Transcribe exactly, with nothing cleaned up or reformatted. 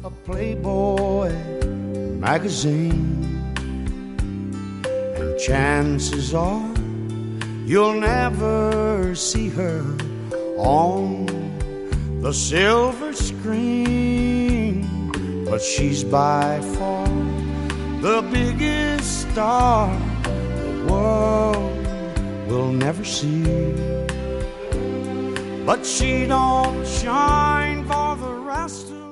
a Playboy magazine, and chances are you'll never see her on the silver screen. But she's by far the biggest star the world will never see. But she don't shine for the rest of